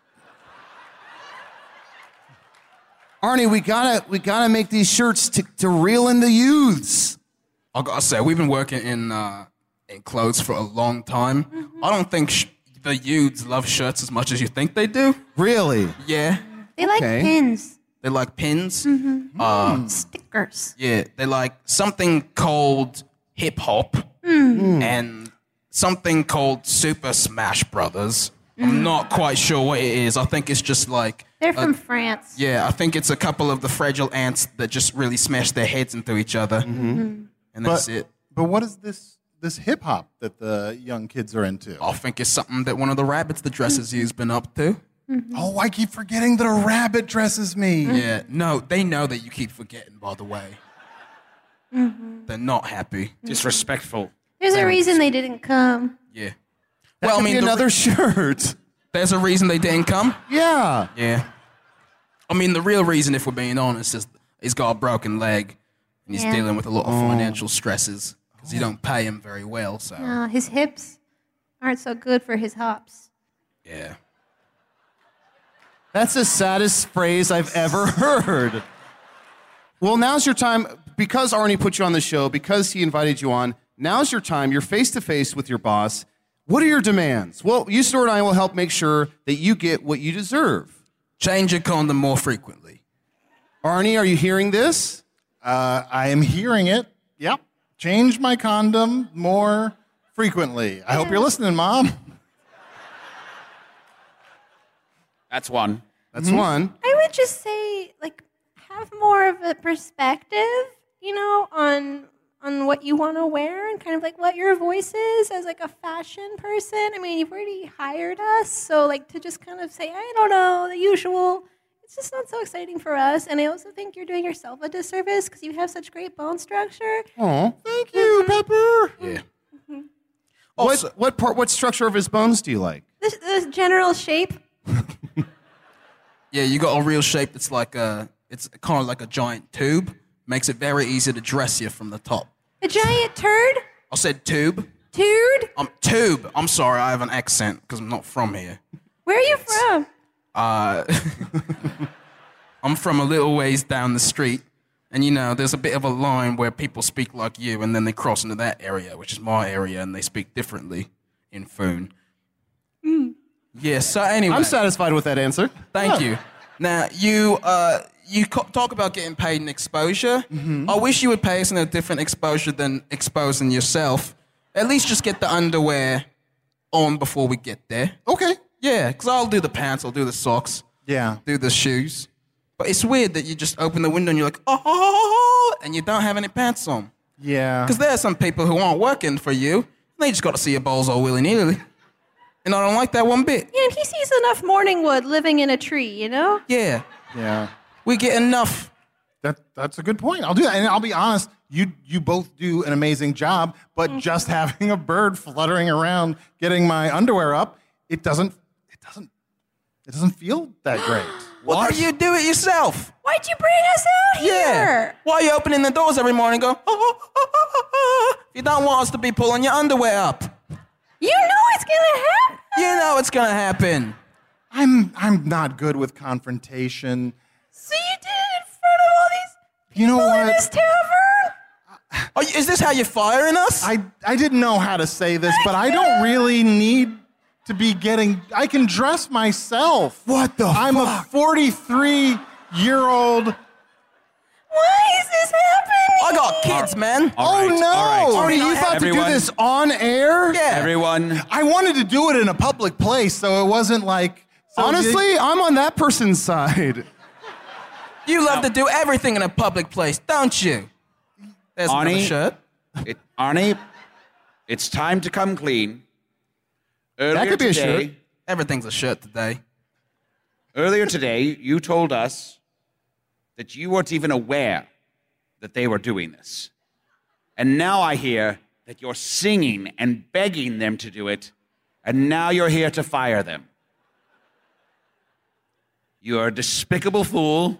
Arnie, we gotta make these shirts to reel in the youths. I gotta say, we've been working in clothes for a long time. I don't think the youths love shirts as much as you think they do. Really? Yeah. They like Okay. pins, They like pins. stickers. Yeah, they like something called hip hop and something called Super Smash Brothers. I'm not quite sure what it is. I think it's just like... They're from France. Yeah, I think it's a couple of the fragile ants that just really smash their heads into each other. And that's it. But what is this hip hop that the young kids are into? I think it's something that one of the rabbits that dresses you's been up to. Oh, I keep forgetting that a rabbit dresses me. Yeah, no, they know that you keep forgetting, by the way. They're not happy. Disrespectful. There's a reason they didn't come. Yeah. That could be another shirt. There's a reason they didn't come? Yeah. Yeah. I mean, the real reason, if we're being honest, is he's got a broken leg and he's dealing with a lot of financial stresses because you don't pay him very well. So No, his hips aren't so good for his hops. yeah. That's the saddest phrase I've ever heard. Well, now's your time. Because Arnie put you on the show, because he invited you on, now's your time. You're face-to-face with your boss. What are your demands? Well, Usador and I will help make sure that you get what you deserve. Change your condom more frequently. Arnie, are you hearing this? I am hearing it. Yep. Change my condom more frequently. I hope you're listening, Mom. That's one. That's one. I would just say, like, have more of a perspective, you know, on what you want to wear and kind of like what your voice is as like a fashion person. I mean, you've already hired us, so like to just kind of say, I don't know, the usual, it's just not so exciting for us. And I also think you're doing yourself a disservice because you have such great bone structure. Oh, thank you, Pepper. Yeah. What structure of his bones do you like? The general shape. Yeah, you got a real shape that's like it's kind of like a giant tube. Makes it very easy to dress you from the top. A giant turd? I said tube. Turd? Tube. I'm sorry, I have an accent because I'm not from here. Where are you from? I'm from a little ways down the street. And, you know, there's a bit of a line where people speak like you, and then they cross into that area, which is my area, and they speak differently in Foon. Yeah, so anyway. I'm satisfied with that answer. Thank you. Now, you talk about getting paid in exposure. I wish you would pay us in a different exposure than exposing yourself. At least just get the underwear on before we get there. Okay. Yeah, because I'll do the pants, I'll do the socks. Yeah. Do the shoes. But it's weird that you just open the window and you're like, oh, and you don't have any pants on. Yeah. Because there are some people who aren't working for you. They just got to see your balls all willy-nilly. And I don't like that one bit. Yeah, and he sees enough Morningwood living in a tree, you know? Yeah. Yeah. We get enough. That's a good point. I'll do that. And I'll be honest, you both do an amazing job, but just having a bird fluttering around getting my underwear up, it doesn't feel that great. Why do you do it yourself? Why'd you bring us out here? Yeah. Why are you opening the doors every morning and go, You don't want us to be pulling your underwear up. You know it's gonna happen. You know it's gonna happen. I'm not good with confrontation. So you did it in front of all these You know people in what? this tavern? Is this how you're firing us? I didn't know how to say this, but I don't really need to be getting... I can dress myself. What the I'm fuck? a 43-year-old... Why is this happening? I got kids, man. All right, all right. Arnie, you about to do Everyone. this on air? Yeah. Everyone, I wanted to do it in a public place, so it wasn't like... so Honestly, I'm on that person's side. You love to do everything in a public place, don't you? There's another Arnie. shirt. Arnie, it's time to come clean. That could be a today, shirt. Everything's a shirt today. Earlier today, you told us that you weren't even aware that they were doing this. And now I hear that you're singing and begging them to do it, and now you're here to fire them. You're a despicable fool.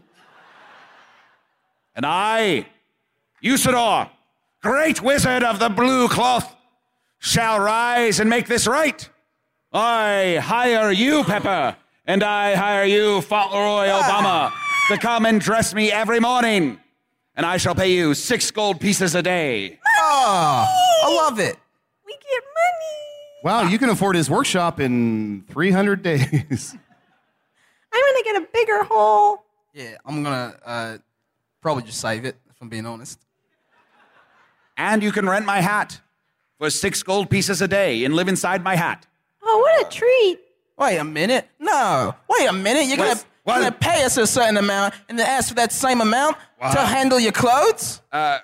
And I, Usador, great wizard of the blue cloth, shall rise and make this right. I hire you, Pepper, and I hire you, Fauntleroy Obama, to come and dress me every morning. And I shall pay you 6 gold pieces a day. Oh, I love it. We get money. Wow, you can afford his workshop in 300 days. I'm gonna get a bigger hole. Yeah, I'm gonna probably just save it, if I'm being honest. And you can rent my hat for 6 gold pieces a day and live inside my hat. Oh, what a treat. Wait a minute. No. Wait a minute. You're going to pay us a certain amount and then ask for that same amount to handle your clothes? All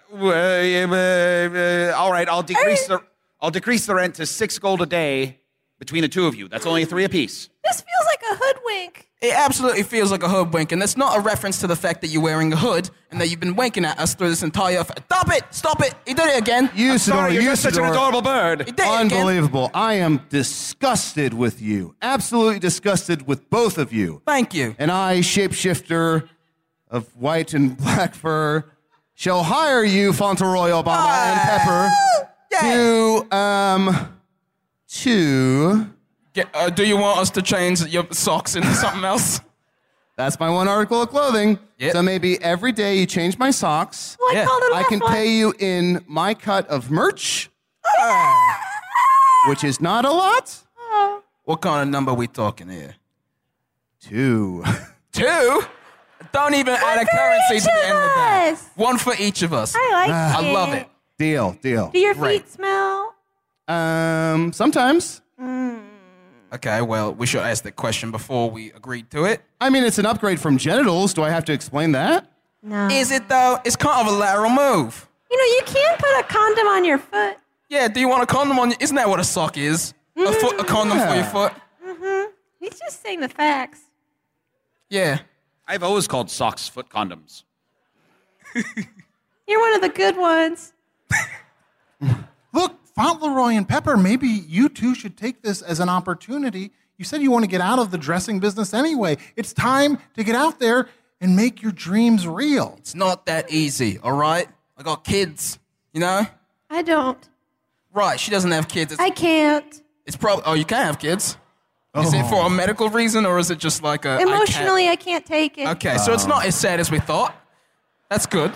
right, I'll decrease the rent to 6 gold a day between the two of you. That's only 3 apiece. This feels like a hoodwink. It absolutely feels like a hoodwink, and that's not a reference to the fact that you're wearing a hood and that you've been winking at us through this entire... Stop it! He did it again. I'm sorry, you're just such an adorable bird. He did it Unbelievable. I am disgusted with you. Absolutely disgusted with both of you. Thank you. And I, shapeshifter of white and black fur, shall hire you, Fauntleroy, Obama, and Pepper, to... do you want us to change your socks into something else? That's my one article of clothing. Yep. So maybe every day you change my socks. Well, I can pay you in my cut of merch, which is not a lot. What kind of number we talking here? 2. 2? Don't even add a currency to the end of the day. 1 for each of us. I like it. I love it. Deal. Do your feet smell? Sometimes. Okay, well, we should ask that question before we agreed to it. I mean, it's an upgrade from genitals. Do I have to explain that? No. Is it, though? It's kind of a lateral move. You know, you can put a condom on your foot. Yeah, do you want a condom on your... Isn't that what a sock is? A condom for your foot? Mm-hmm. He's just saying the facts. Yeah. I've always called socks foot condoms. You're one of the good ones. Look, Fauntleroy and Pepper, maybe you two should take this as an opportunity. You said you want to get out of the dressing business anyway. It's time to get out there and make your dreams real. It's not that easy, all right? I got kids, you know? I don't. Right, she doesn't have kids. I can't. It's probably... Oh, you can have kids? Is it for a medical reason, or is it just like a... Emotionally, I can't take it. Okay, so it's not as sad as we thought. That's good.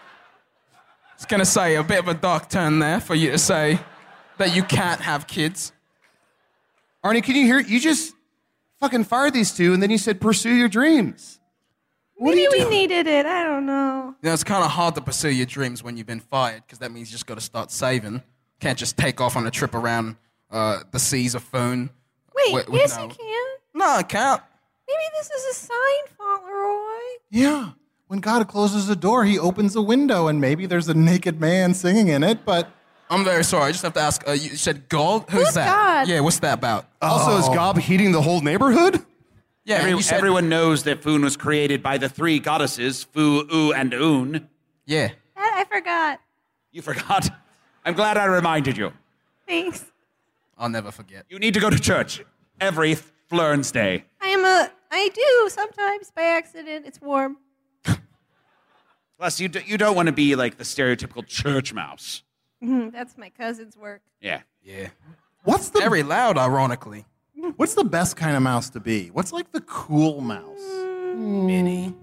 I was going to say, a bit of a dark turn there for you to say that you can't have kids. Arnie, can you hear it? You just fucking fired these two, and then you said pursue your dreams. Maybe we needed it. I don't know. You know, it's kind of hard to pursue your dreams when you've been fired, because that means you just got to start saving. Can't just take off on a trip around the seas of Foon. Wait, yes, you can. No, I can't. Maybe this is a sign, Fauntleroy. Yeah. When God closes a door, he opens a window, and maybe there's a naked man singing in it, but... I'm very sorry. I just have to ask. You said God? Who's that? God? Yeah, what's that about? Also, is Gob heating the whole neighborhood? Yeah, everyone knows that Foon was created by the 3 goddesses, Fu, U, and Un. Yeah. That I forgot. You forgot? I'm glad I reminded you. Thanks. I'll never forget. You need to go to church every Flern's Day. I do sometimes by accident. It's warm. Plus, you don't want to be like the stereotypical church mouse. That's my cousin's work. Yeah. Yeah. What's the very loud, ironically? What's the best kind of mouse to be? What's like the cool mouse? Mini.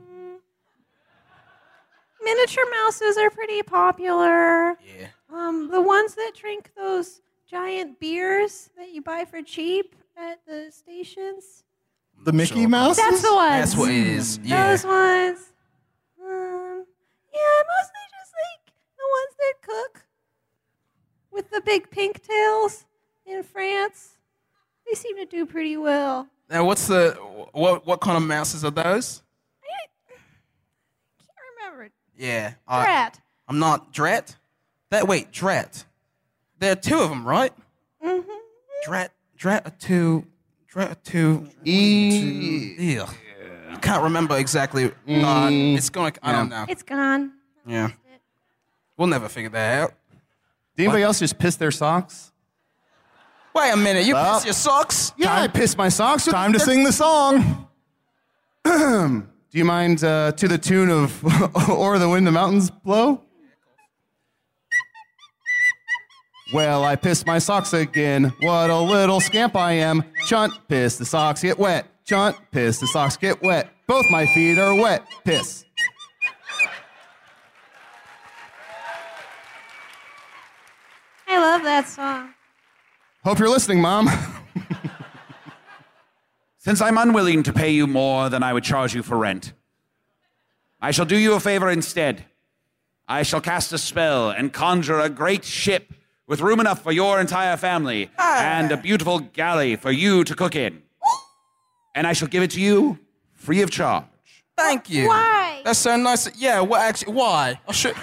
Miniature mouses are pretty popular. Yeah. The ones that drink those giant beers that you buy for cheap at the stations. The Mickey Mouse? That's the ones. That's what it is. Yeah. Those ones. Yeah, mostly just like the ones that cook with the big pink tails in France. They seem to do pretty well. Now, what kind of mouses are those? I can't remember. Yeah. Drat. I'm not Drat. Drat. There are 2 of them, right? Mm-hmm. Drat are 2. Yeah. I can't remember exactly. It's going. I don't know. It's gone. Yeah. We'll never figure that out. Did anybody else just piss their socks? Wait a minute. You piss your socks? Yeah, I pissed my socks. Time to sing the song. Do you mind to the tune of O'er the Wind the Mountains Blow? Well, I pissed my socks again. What a little scamp I am. Chunt, piss, the socks get wet. Chunt, piss, the socks get wet. Both my feet are wet. Piss. I love that song. Hope you're listening, Mom. Since I'm unwilling to pay you more than I would charge you for rent, I shall do you a favor instead. I shall cast a spell and conjure a great ship with room enough for your entire family and a beautiful galley for you to cook in. And I shall give it to you free of charge. Thank you. Why? That's so nice. Yeah, well, actually, why?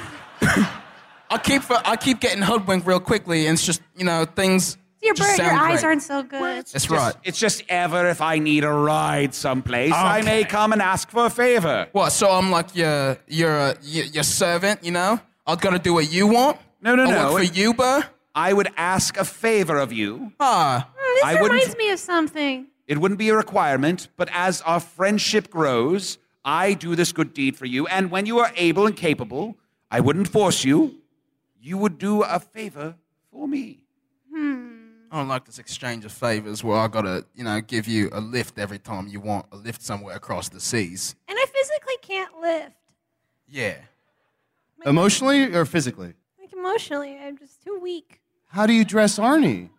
I keep getting hoodwinked real quickly, and it's just, things. Your just bird, your sound eyes great. aren't so good. That's right. It's just ever if I need a ride someplace, I may come and ask for a favor. What? So I'm like your servant, I've got to do what you want. No. I work for you, Burr. I would ask a favor of you. This reminds me of something. It wouldn't be a requirement, but as our friendship grows, I do this good deed for you, and when you are able and capable, I wouldn't force you. You would do a favor for me. I don't like this exchange of favors where I gotta, give you a lift every time you want a lift somewhere across the seas. And I physically can't lift. Yeah. Emotionally or physically? Like emotionally, I'm just too weak. How do you dress Arnie?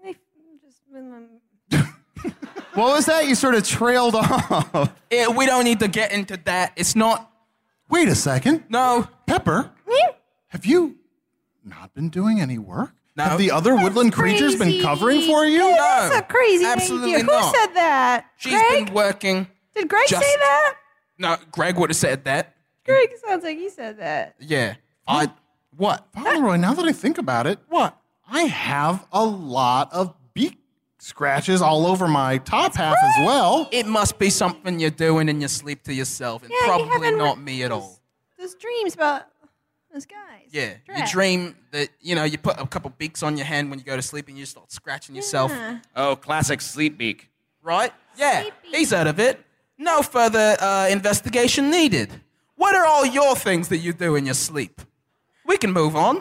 What was that? You sort of trailed off. We don't need to get into that. It's not... Wait a second. No. Pepper, have you not been doing any work? No. Have the other woodland creatures been covering for you? No. That's a crazy absolutely idea. not. Who said that? She's Greg? been working... Did Greg say that? No, Greg would have said that. Greg sounds like he said that. Yeah. What? Fauntleroy, now that I think about it, What? I have a lot of beak scratches all over my top half as well. It must be something you're doing in your sleep to yourself, and Yeah, you probably haven't not me at all. Those dreams about those guys. Yeah, you Drag. dream that, you put a couple beaks on your hand when you go to sleep and you start scratching yourself. Yeah. Oh, classic sleep beak. Right? Yeah, Sleepy. he's out of it. No further investigation needed. What are all your things that you do in your sleep? We can move on.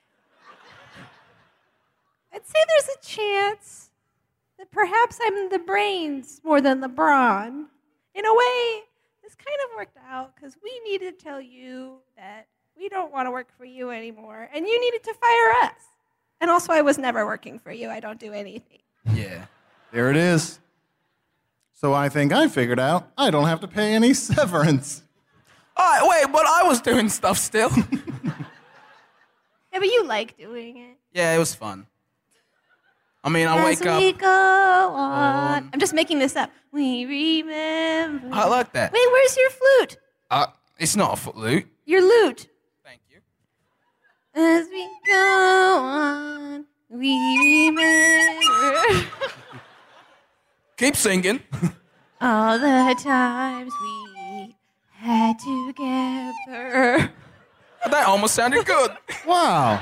I'd say there's a chance that perhaps I'm the brains more than the brawn. In a way, this kind of worked out because we needed to tell you that we don't want to work for you anymore, and you needed to fire us. And also, I was never working for you. I don't do anything. Yeah. There it is. So I think I figured out I don't have to pay any severance. All right, wait, but I was doing stuff still. Yeah, but you like doing it. Yeah, it was fun. I mean, I wake As up. we go on. I'm just making this up. We remember. I like that. Wait, where's your flute? It's not a flute. Your lute. Thank you. As we go on, we remember Keep singing. all the times we had together. That almost sounded good. Wow.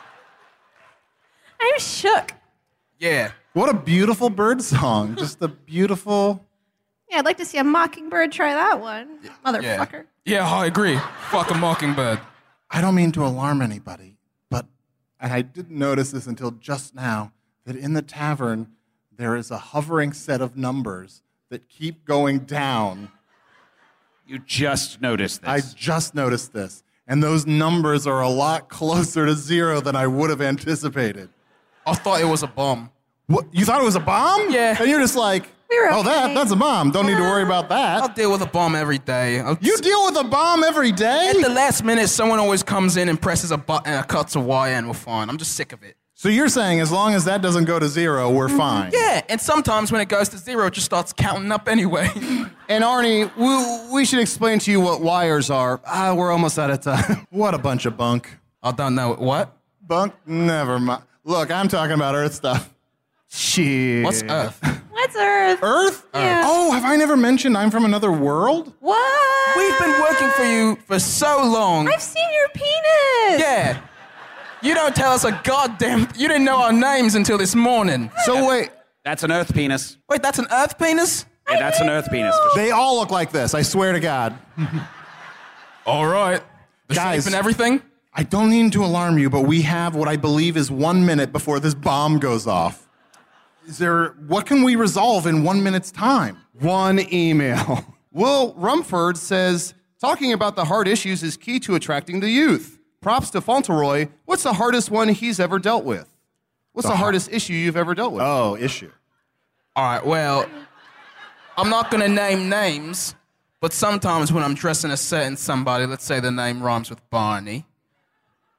I'm shook. Yeah. What a beautiful bird song. Just a beautiful... Yeah, I'd like to see a mockingbird try that one. Motherfucker. Yeah, I agree. Fuck a mockingbird. I don't mean to alarm anybody, but and I didn't notice this until just now, that in the tavern there is a hovering set of numbers that keep going down. You just noticed this. I just noticed this. And those numbers are a lot closer to zero than I would have anticipated. I thought it was a bomb. What? You thought it was a bomb? Yeah. And you're just like, oh, that's a bomb. Don't need to worry about I'll that. deal with a bomb every day. You deal with a bomb every day? At the last minute, someone always comes in and presses a button and cuts a wire, and we're fine. I'm just sick of it. So you're saying as long as that doesn't go to zero, we're fine? Yeah, and sometimes when it goes to zero, it just starts counting up anyway. And Arnie, we should explain to you what wires are. We're almost out of time. What a bunch of bunk. I don't know. What? Bunk? Never mind. Look, I'm talking about Earth stuff. Shit. What's Earth? What's Earth? Earth? Yeah. Oh, have I never mentioned I'm from another world? What? We've been working for you for so long. I've seen your penis. Yeah. You don't tell us a goddamn... You didn't know our names until this morning. So wait. That's an Earth penis. Wait, that's an Earth penis? Yeah, that's an Earth penis. For sure. They all look like this, I swear to God. All right. The Guys. shape and everything? I don't mean to alarm you, but we have what I believe is 1 minute before this bomb goes off. What can we resolve in 1 minute's time? One email. Will Rumford says, talking about the hard issues is key to attracting the youth. Props to Fauntleroy. What's the hardest one he's ever dealt with? What's the hardest issue you've ever dealt with? Oh, issue. All right, well, I'm not going to name names, but sometimes when I'm dressing a certain somebody, let's say the name rhymes with Barney,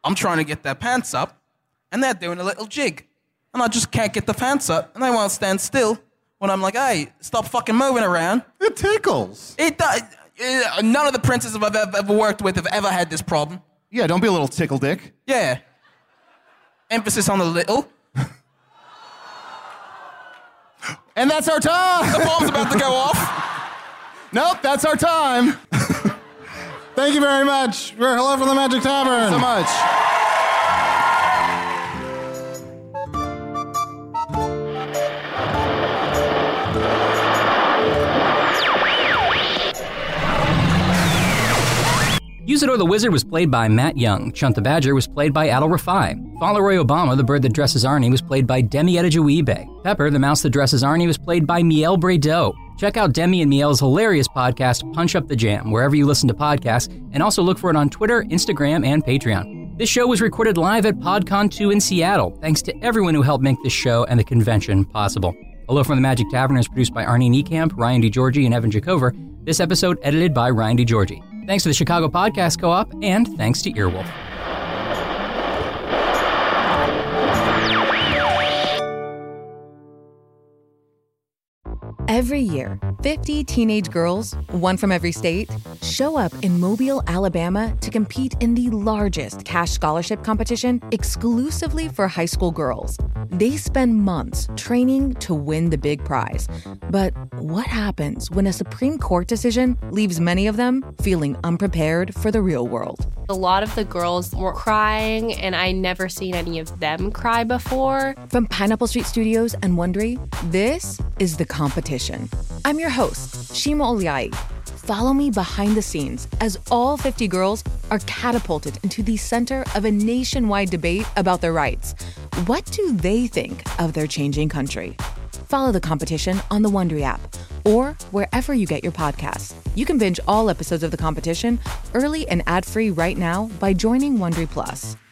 I'm trying to get their pants up, and they're doing a little jig. And I just can't get the pants up, and they won't stand still. When I'm like, hey, stop fucking moving around. It tickles. It does. None of the princesses I've ever worked with have ever had this problem. Yeah, don't be a little tickle dick. Yeah. Emphasis on the little. And that's our time. The bomb's about to go off. Nope, that's our time. Thank you very much. We're Hello from the Magic Tavern. So much. Usador the Wizard was played by Matt Young. Chunt the Badger was played by Adil Rafai. Fauntleroy Obama, the bird that dresses Arnie, was played by Demi Adejuibe. Pepper, the mouse that dresses Arnie, was played by Miel Bredeau. Check out Demi and Miel's hilarious podcast, Punch Up the Jam, wherever you listen to podcasts, and also look for it on Twitter, Instagram, and Patreon. This show was recorded live at PodCon 2 in Seattle. Thanks to everyone who helped make this show and the convention possible. Hello from the Magic Tavern is produced by Arnie Niekamp, Ryan DiGiorgi, and Evan Jacover. This episode edited by Ryan DiGiorgi. Thanks to the Chicago Podcast Co-op, and thanks to Earwolf. Every year, 50 teenage girls, one from every state, show up in Mobile, Alabama to compete in the largest cash scholarship competition exclusively for high school girls. They spend months training to win the big prize. But what happens when a Supreme Court decision leaves many of them feeling unprepared for the real world? A lot of the girls were crying, and I never seen any of them cry before. From Pineapple Street Studios and Wondery, this is The Competition. I'm your host, Shima Oliai. Follow me behind the scenes as all 50 girls are catapulted into the center of a nationwide debate about their rights. What do they think of their changing country? Follow The Competition on the Wondery app or wherever you get your podcasts. You can binge all episodes of The Competition early and ad-free right now by joining Wondery Plus.